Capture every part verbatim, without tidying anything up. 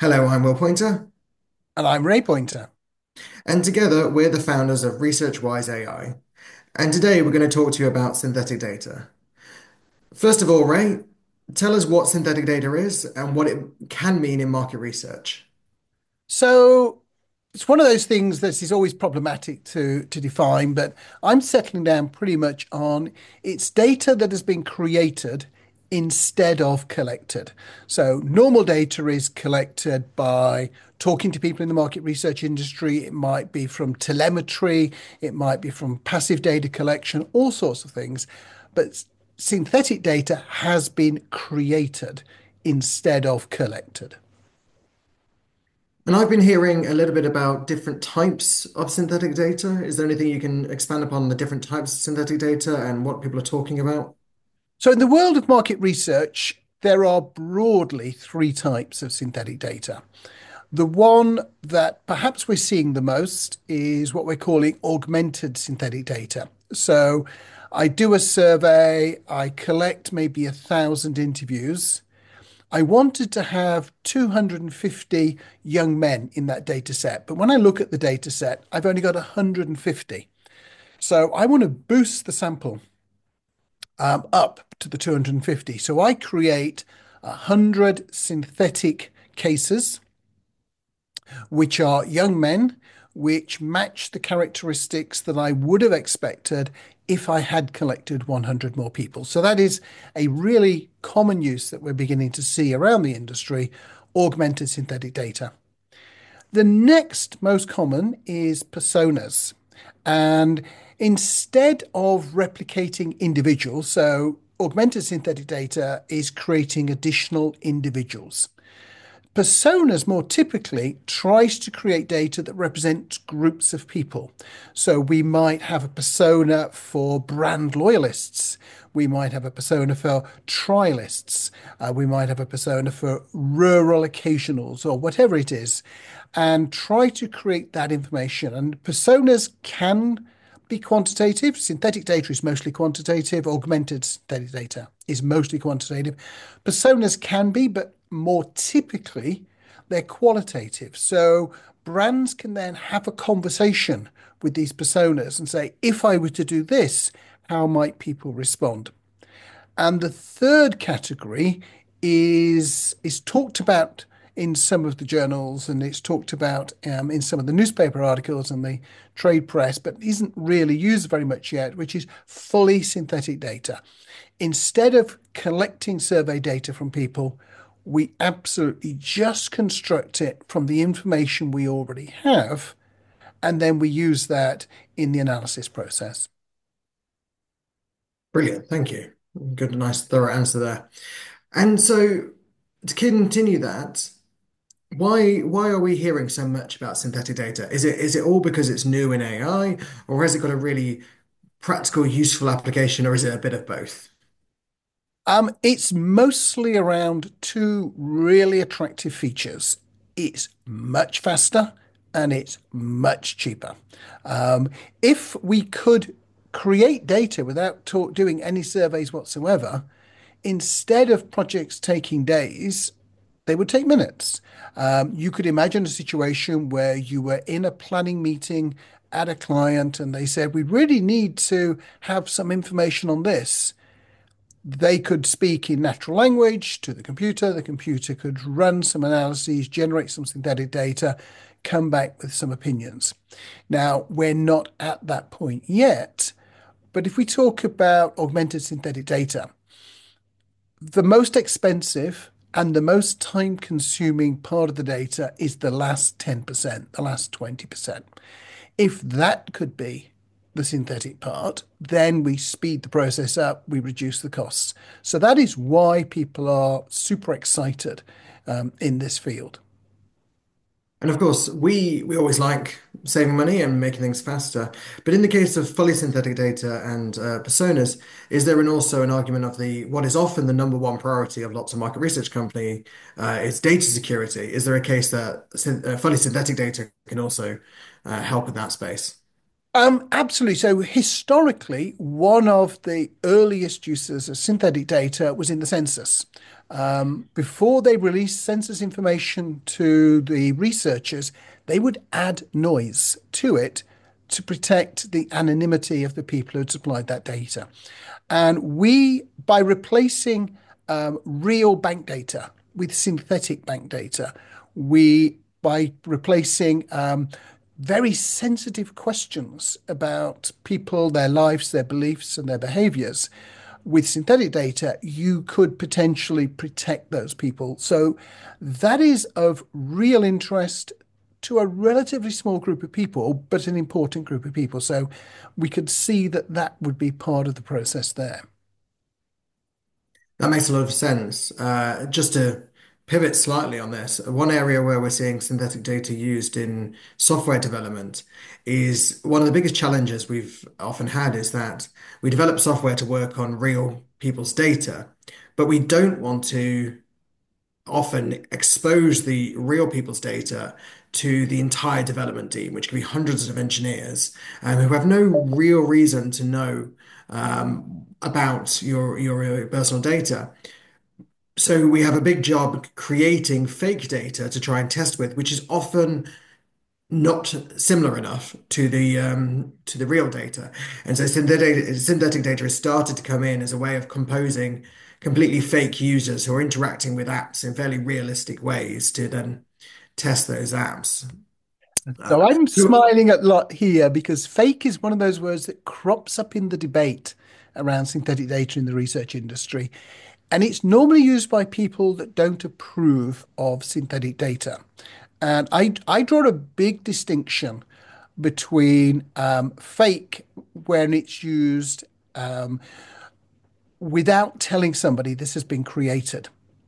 Hello, I'm Will Pointer, And I'm Ray Pointer. and together we're the founders of ResearchWise A I. And today we're going to talk to you about synthetic data. First of all, Ray, tell us what synthetic data is and what it can mean in market research. So it's one of those things that is always problematic to, to define, but I'm settling down pretty much on it's data that has been created instead of collected. So normal data is collected by talking to people in the market research industry. It might be from telemetry, it might be from passive data collection, all sorts of things. But synthetic data has been created instead of collected. And I've been hearing a little bit about different types of synthetic data. Is there anything you can expand upon the different types of synthetic data and what people are talking about? So, in the world of market research, there are broadly three types of synthetic data. The one that perhaps we're seeing the most is what we're calling augmented synthetic data. So, I do a survey, I collect maybe a thousand interviews. I wanted to have two hundred fifty young men in that data set, but when I look at the data set, I've only got one hundred fifty. So, I want to boost the sample um, up to the two hundred fifty. So I create one hundred synthetic cases, which are young men, which match the characteristics that I would have expected if I had collected one hundred more people. So that is a really common use that we're beginning to see around the industry, augmented synthetic data. The next most common is personas. And instead of replicating individuals, so augmented synthetic data is creating additional individuals. Personas more typically tries to create data that represents groups of people. So we might have a persona for brand loyalists. We might have a persona for trialists. Uh, we might have a persona for rural occasionals or whatever it is, and try to create that information. And personas can be quantitative. Synthetic data is mostly quantitative. Augmented synthetic data is mostly quantitative. Personas can be, but more typically, they're qualitative. So brands can then have a conversation with these personas and say, if I were to do this, how might people respond? And the third category is is talked about in some of the journals and it's talked about um, in some of the newspaper articles and the trade press, but isn't really used very much yet, which is fully synthetic data. Instead of collecting survey data from people, we absolutely just construct it from the information we already have, and then we use that in the analysis process. Brilliant, thank you. Good, nice, thorough answer there. And so to continue that, Why why are we hearing so much about synthetic data? Is it is it all because it's new in A I, or has it got a really practical, useful application, or is it a bit of both? Um, it's mostly around two really attractive features. It's much faster and it's much cheaper. Um, if we could create data without ta- doing any surveys whatsoever, instead of projects taking days, they would take minutes. Um, you could imagine a situation where you were in a planning meeting at a client and they said, we really need to have some information on this. They could speak in natural language to the computer. The computer could run some analyses, generate some synthetic data, come back with some opinions. Now, we're not at that point yet, but if we talk about augmented synthetic data, the most expensive and the most time consuming part of the data is the last ten percent, the last twenty percent. If that could be the synthetic part, then we speed the process up, we reduce the costs. So that is why people are super excited um, in this field. And of course, we we always like saving money and making things faster. But in the case of fully synthetic data and uh, personas, is there an also an argument of the what is often the number one priority of lots of market research company uh, is data security? Is there a case that syn uh, fully synthetic data can also uh, help in that space? Um, absolutely. So historically, one of the earliest uses of synthetic data was in the census. Um, before they released census information to the researchers, they would add noise to it to protect the anonymity of the people who had supplied that data. And we, by replacing um, real bank data with synthetic bank data, we, by replacing um, very sensitive questions about people, their lives, their beliefs, and their behaviors with synthetic data, you could potentially protect those people. So that is of real interest to a relatively small group of people, but an important group of people. So we could see that that would be part of the process there. That makes a lot of sense. Uh, just to pivot slightly on this, one area where we're seeing synthetic data used in software development is one of the biggest challenges we've often had is that we develop software to work on real people's data, but we don't want to often expose the real people's data to the entire development team, which can be hundreds of engineers um, who have no real reason to know um, about your your personal data. So we have a big job creating fake data to try and test with, which is often not similar enough to the um, to the real data. And so synthetic synthetic data has started to come in as a way of composing completely fake users who are interacting with apps in fairly realistic ways to then test those apps. Uh, So I'm so smiling a lot here because fake is one of those words that crops up in the debate around synthetic data in the research industry. And it's normally used by people that don't approve of synthetic data. And I, I draw a big distinction between um, fake when it's used um, without telling somebody this has been created,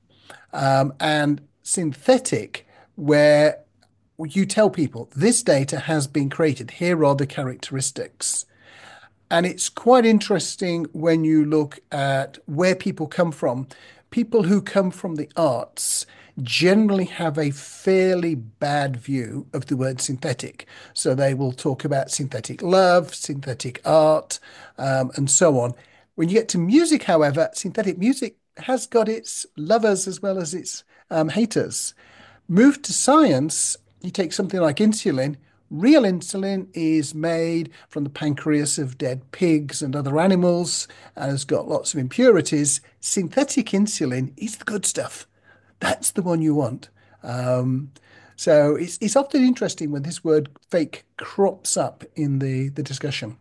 um, and synthetic where you tell people this data has been created. Here are the characteristics. And it's quite interesting when you look at where people come from. People who come from the arts generally have a fairly bad view of the word synthetic. So they will talk about synthetic love, synthetic art, um, and so on. When you get to music, however, synthetic music has got its lovers as well as its um, haters. Move to science, you take something like insulin. Real insulin is made from the pancreas of dead pigs and other animals and has got lots of impurities. Synthetic insulin is the good stuff. That's the one you want. Um, so it's it's often interesting when this word fake crops up in the, the discussion.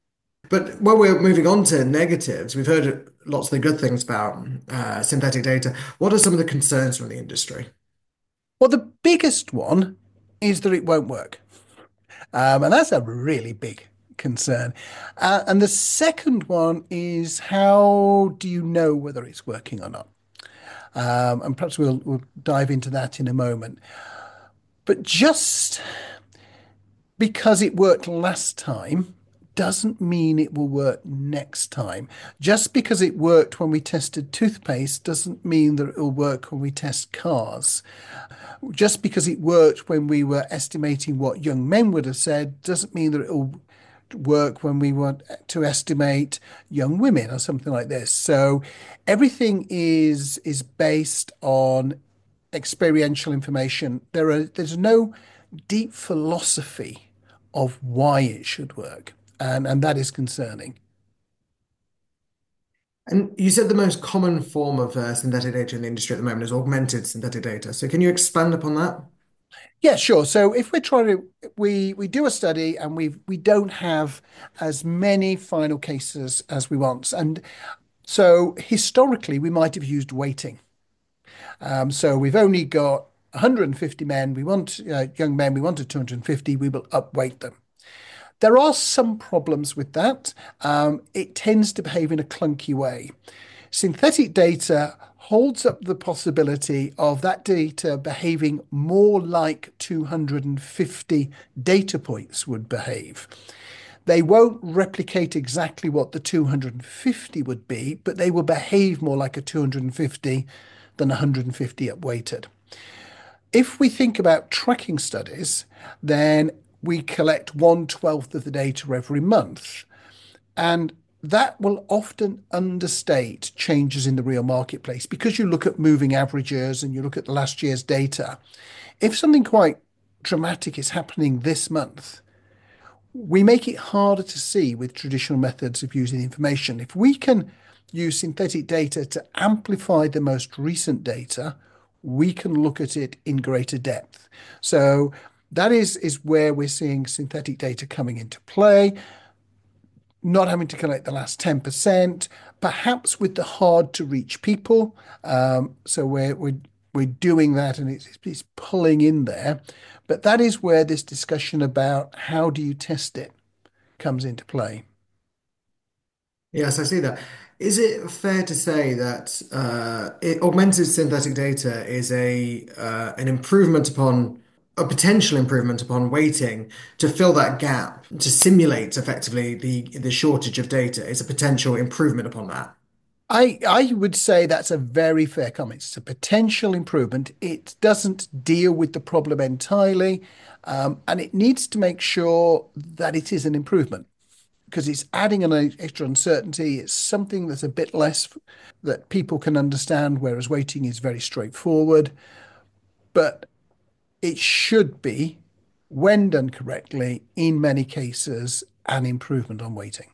But while we're moving on to negatives, we've heard lots of the good things about uh, synthetic data. What are some of the concerns from the industry? Well, the biggest one is that it won't work. Um, and that's a really big concern. Uh, and the second one is how do you know whether it's working or not? Um, and perhaps we'll, we'll dive into that in a moment. But just because it worked last time doesn't mean it will work next time. Just because it worked when we tested toothpaste doesn't mean that it will work when we test cars. Just because it worked when we were estimating what young men would have said doesn't mean that it'll work when we want to estimate young women or something like this. So everything is is based on experiential information. There are there's no deep philosophy of why it should work, and and that is concerning. And you said the most common form of uh, synthetic data in the industry at the moment is augmented synthetic data. So can you expand upon that? Yeah, sure. So if we're trying to, we we do a study and we we don't have as many final cases as we want, and so historically we might have used weighting. Um, so we've only got one hundred fifty men. We want uh, young men. We wanted two hundred fifty. We will upweight them. There are some problems with that. Um, it tends to behave in a clunky way. Synthetic data holds up the possibility of that data behaving more like two hundred fifty data points would behave. They won't replicate exactly what the two hundred fifty would be, but they will behave more like a two hundred fifty than one hundred fifty upweighted. If we think about tracking studies, then we collect one twelfth of the data every month. And that will often understate changes in the real marketplace because you look at moving averages and you look at the last year's data. If something quite dramatic is happening this month, we make it harder to see with traditional methods of using information. If we can use synthetic data to amplify the most recent data, we can look at it in greater depth. So that is, is where we're seeing synthetic data coming into play, not having to collect the last ten percent, perhaps with the hard to reach people. Um, so we're, we're, we're doing that and it's, it's pulling in there. But that is where this discussion about how do you test it comes into play. Yes, I see that. Is it fair to say that uh, it, augmented synthetic data is a uh, an improvement upon a potential improvement upon waiting to fill that gap to simulate effectively the the shortage of data is a potential improvement upon that? I, I would say that's a very fair comment. It's a potential improvement. It doesn't deal with the problem entirely, um, and it needs to make sure that it is an improvement because it's adding an extra uncertainty. It's something that's a bit less that people can understand, whereas waiting is very straightforward. But it should be, when done correctly, in many cases, an improvement on waiting.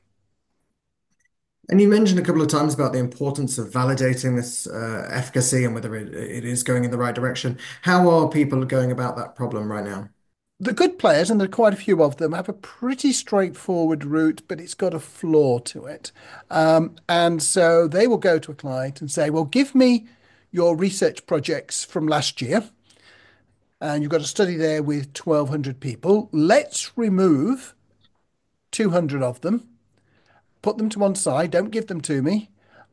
And you mentioned a couple of times about the importance of validating this uh, efficacy and whether it, it is going in the right direction. How are people going about that problem right now? The good players, and there are quite a few of them, have a pretty straightforward route, but it's got a flaw to it. Um, and so they will go to a client and say, well, give me your research projects from last year. And you've got a study there with twelve hundred people. Let's remove two hundred of them, put them to one side, don't give them to me.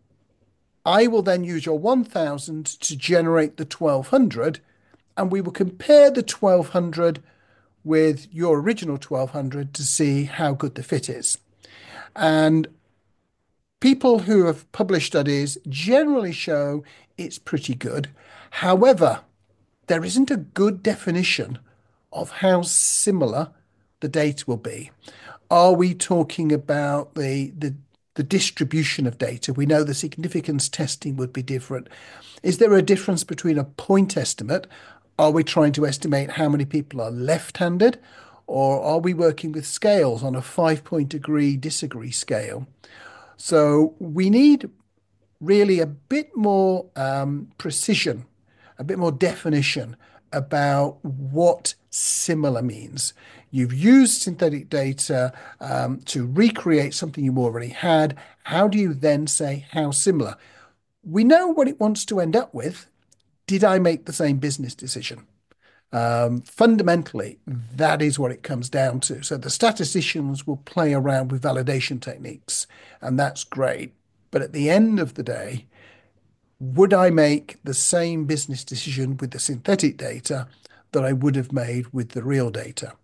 I will then use your one thousand to generate the twelve hundred, and we will compare the twelve hundred with your original twelve hundred to see how good the fit is. And people who have published studies generally show it's pretty good. However, there isn't a good definition of how similar the data will be. Are we talking about the, the, the distribution of data? We know the significance testing would be different. Is there a difference between a point estimate? Are we trying to estimate how many people are left-handed? Or are we working with scales on a five-point agree disagree scale? So we need really a bit more um, precision, a bit more definition about what similar means. You've used synthetic data um, to recreate something you already had. How do you then say how similar? We know what it wants to end up with. Did I make the same business decision? Um, fundamentally, that is what it comes down to. So the statisticians will play around with validation techniques, and that's great. But at the end of the day, would I make the same business decision with the synthetic data that I would have made with the real data?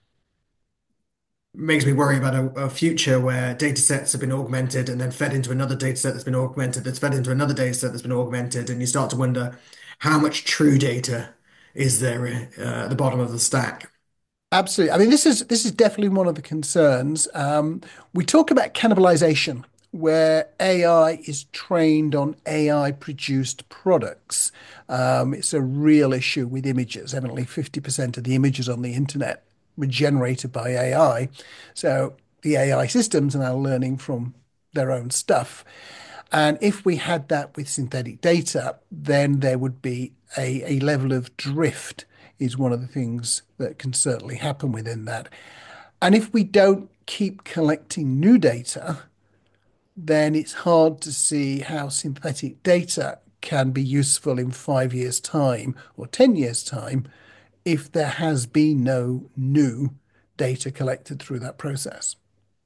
Makes me worry about a, a future where data sets have been augmented and then fed into another data set that's been augmented, that's fed into another data set that's been augmented, and you start to wonder how much true data is there uh, at the bottom of the stack. Absolutely. I mean, this is this is definitely one of the concerns. Um, we talk about cannibalization, where A I is trained on A I produced products. Um, it's a real issue with images. Evidently, fifty percent of the images on the internet were generated by A I. So the A I systems are now learning from their own stuff. And if we had that with synthetic data, then there would be a, a level of drift, is one of the things that can certainly happen within that. And if we don't keep collecting new data, then it's hard to see how synthetic data can be useful in five years' time or ten years' time if there has been no new data collected through that process.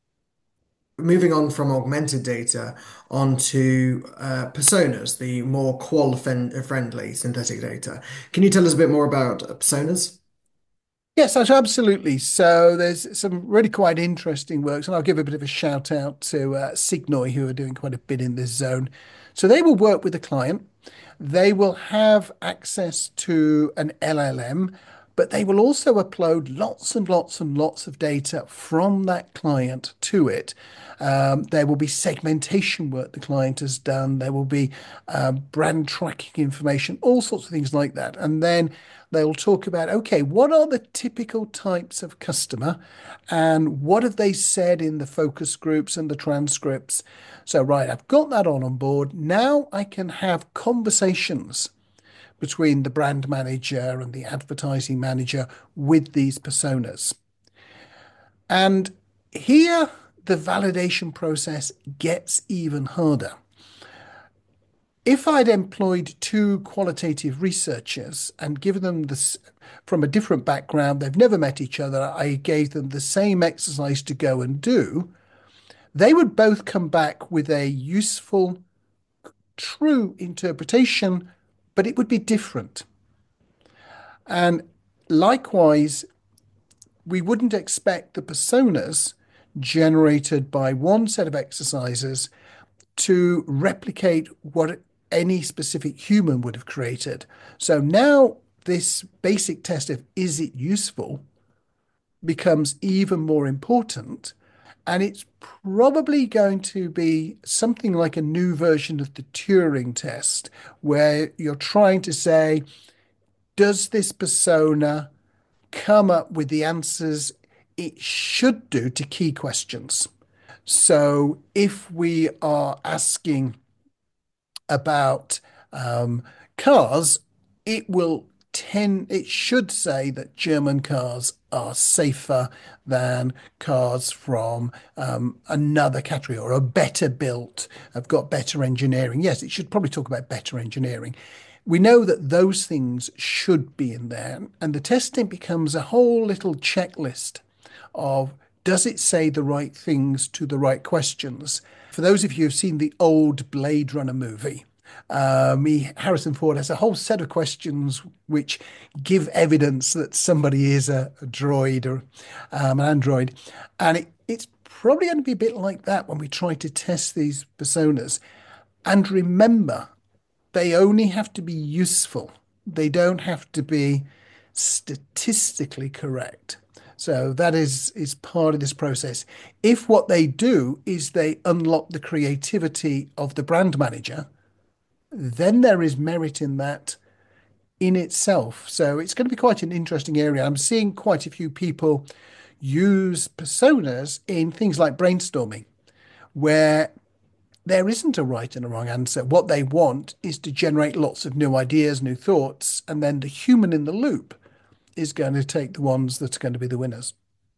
Moving on from augmented data onto uh, personas, the more qual-friendly synthetic data. Can you tell us a bit more about personas? Yes, absolutely. So there's some really quite interesting works, and I'll give a bit of a shout out to uh, Signoi, who are doing quite a bit in this zone. So they will work with the client. They will have access to an L L M, but they will also upload lots and lots and lots of data from that client to it. Um, there will be segmentation work the client has done. There will be uh, brand tracking information, all sorts of things like that. And then they'll talk about, okay, what are the typical types of customer and what have they said in the focus groups and the transcripts? So, right, I've got that on on board. Now I can have conversations between the brand manager and the advertising manager with these personas. And here the validation process gets even harder. If I'd employed two qualitative researchers and given them this from a different background, they've never met each other, I gave them the same exercise to go and do, they would both come back with a useful, true interpretation, but it would be different. And likewise, we wouldn't expect the personas generated by one set of exercises to replicate what any specific human would have created. So now this basic test of is it useful becomes even more important. And it's probably going to be something like a new version of the Turing test, where you're trying to say, does this persona come up with the answers it should do to key questions? So if we are asking about um, cars, it will tend, it should say that German cars are safer than cars from um, another category or are better built, have got better engineering. Yes, it should probably talk about better engineering. We know that those things should be in there, and the testing becomes a whole little checklist of does it say the right things to the right questions? For those of you who've seen the old Blade Runner movie, um, he, Harrison Ford has a whole set of questions which give evidence that somebody is a, a droid or um, an android. And it, it's probably going to be a bit like that when we try to test these personas. And remember, they only have to be useful. They don't have to be statistically correct. So that is is part of this process. If what they do is they unlock the creativity of the brand manager, then there is merit in that in itself. So it's going to be quite an interesting area. I'm seeing quite a few people use personas in things like brainstorming, where there isn't a right and a wrong answer. What they want is to generate lots of new ideas, new thoughts, and then the human in the loop is going to take the ones that are going to be the winners.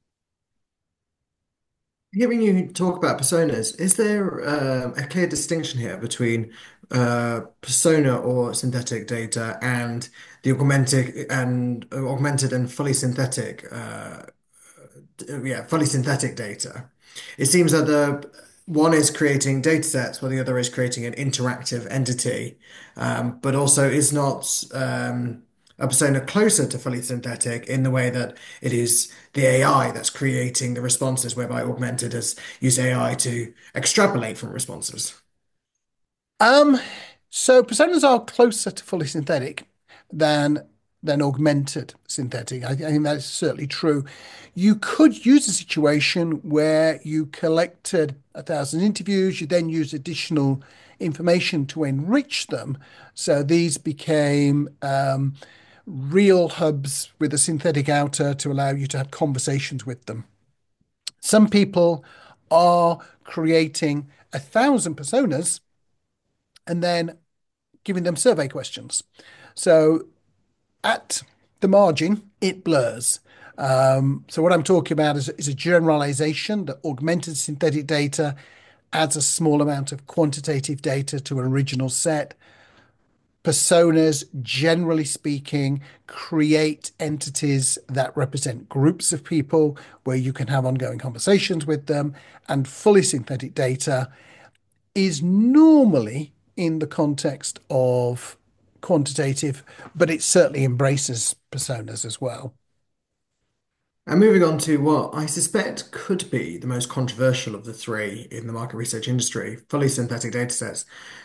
Hearing you talk about personas, is there um, a clear distinction here between uh, persona or synthetic data and the augmented and uh, augmented and fully synthetic, uh, yeah, fully synthetic data? It seems that the one is creating data sets while the other is creating an interactive entity, um, but also is not um, a persona closer to fully synthetic in the way that it is the A I that's creating the responses, whereby augmented has used A I to extrapolate from responses. Um, so personas are closer to fully synthetic than than augmented synthetic. I, I think that is certainly true. You could use a situation where you collected a thousand interviews, you then use additional information to enrich them. So these became um, real hubs with a synthetic outer to allow you to have conversations with them. Some people are creating a thousand personas and then giving them survey questions. So at the margin, it blurs. Um, so what I'm talking about is, is a generalization that augmented synthetic data adds a small amount of quantitative data to an original set. Personas, generally speaking, create entities that represent groups of people where you can have ongoing conversations with them. And fully synthetic data is normally in the context of quantitative, but it certainly embraces personas as well. And moving on to what I suspect could be the most controversial of the three in the market research industry, fully synthetic datasets.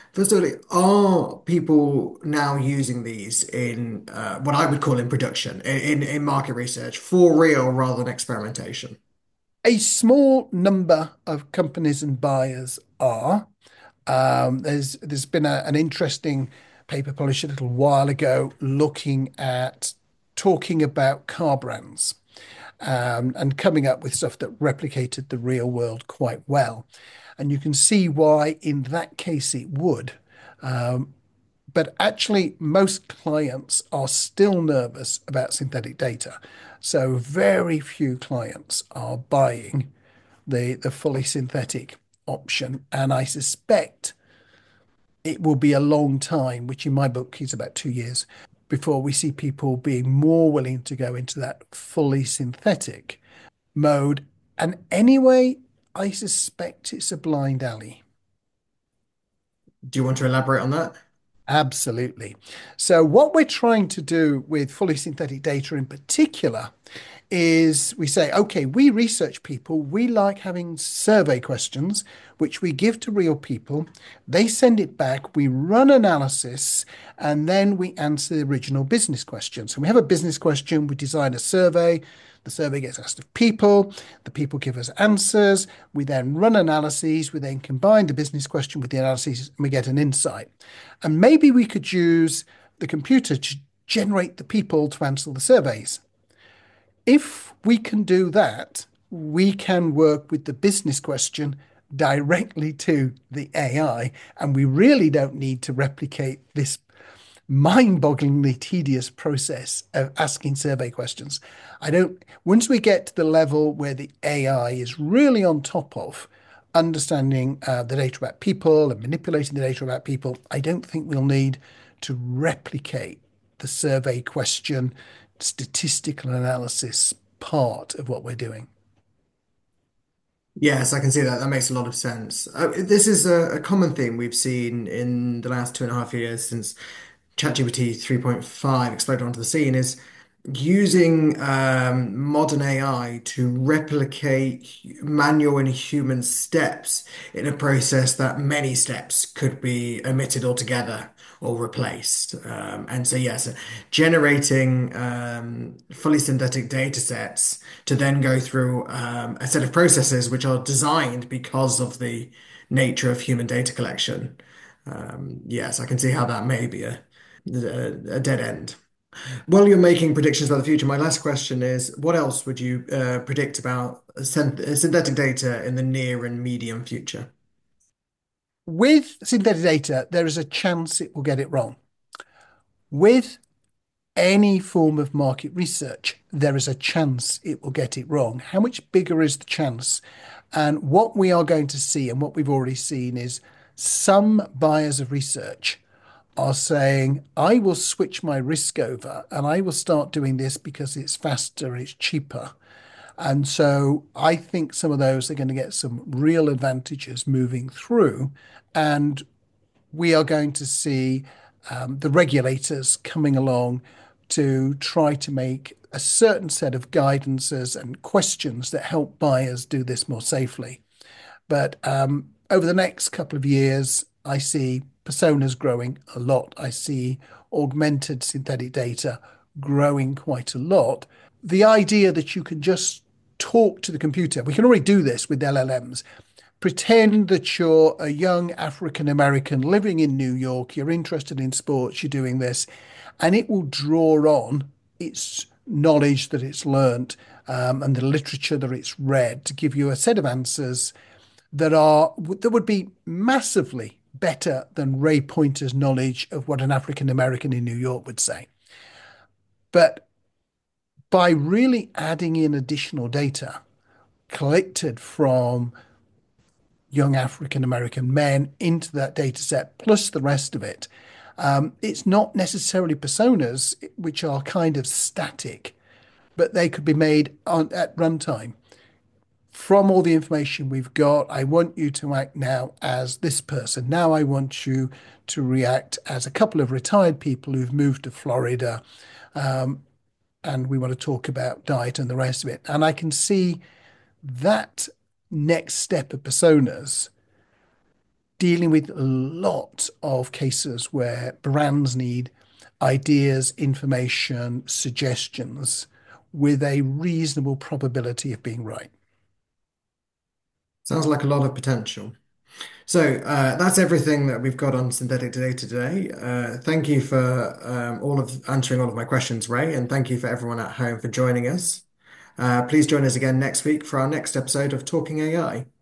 First of all, are people now using these in uh, what I would call in production, in, in market research, for real rather than experimentation? A small number of companies and buyers are. Um, there's there's been a, an interesting paper published a little while ago looking at talking about car brands, um, and coming up with stuff that replicated the real world quite well. And you can see why in that case it would. Um, but actually, most clients are still nervous about synthetic data. So very few clients are buying the, the fully synthetic option. And I suspect it will be a long time, which in my book is about two years, before we see people being more willing to go into that fully synthetic mode. And anyway, I suspect it's a blind alley. Do you want to elaborate on that? Absolutely. So, what we're trying to do with fully synthetic data in particular is we say, okay, we research people, we like having survey questions, which we give to real people. They send it back, we run analysis, and then we answer the original business question. So we have a business question, we design a survey, the survey gets asked of people, the people give us answers, we then run analyses, we then combine the business question with the analyses, and we get an insight. And maybe we could use the computer to generate the people to answer the surveys. If we can do that, we can work with the business question directly to the A I, and we really don't need to replicate this mind-bogglingly tedious process of asking survey questions. I don't, once we get to the level where the A I is really on top of understanding uh, the data about people and manipulating the data about people, I don't think we'll need to replicate the survey question statistical analysis part of what we're doing. Yes, I can see that. That makes a lot of sense. Uh, this is a, a common theme we've seen in the last two and a half years since ChatGPT three point five exploded onto the scene is using um, modern A I to replicate manual and human steps in a process that many steps could be omitted altogether or replaced. Um, and so, yes, generating um, fully synthetic data sets to then go through um, a set of processes which are designed because of the nature of human data collection. Um, yes, I can see how that may be a, a, a dead end. While you're making predictions about the future, my last question is, what else would you uh, predict about synth synthetic data in the near and medium future? With synthetic data, there is a chance it will get it wrong. With any form of market research, there is a chance it will get it wrong. How much bigger is the chance? And what we are going to see, and what we've already seen, is some buyers of research are saying, I will switch my risk over and I will start doing this because it's faster, it's cheaper. And so I think some of those are going to get some real advantages moving through. And we are going to see um, the regulators coming along to try to make a certain set of guidances and questions that help buyers do this more safely. But um, over the next couple of years, I see personas growing a lot. I see augmented synthetic data growing quite a lot. The idea that you can just talk to the computer, we can already do this with L L Ms. Pretend that you're a young African American living in New York, you're interested in sports, you're doing this, and it will draw on its knowledge that it's learnt, um, and the literature that it's read to give you a set of answers that are that would be massively better than Ray Pointer's knowledge of what an African American in New York would say. But by really adding in additional data collected from young African American men into that data set, plus the rest of it, um, it's not necessarily personas which are kind of static, but they could be made on, at runtime. From all the information we've got, I want you to act now as this person. Now I want you to react as a couple of retired people who've moved to Florida, um, and we want to talk about diet and the rest of it. And I can see that next step of personas dealing with a lot of cases where brands need ideas, information, suggestions with a reasonable probability of being right. Sounds like a lot of potential. So uh, that's everything that we've got on synthetic data today. Uh, thank you for um, all of answering all of my questions, Ray, and thank you for everyone at home for joining us. Uh, please join us again next week for our next episode of Talking A I.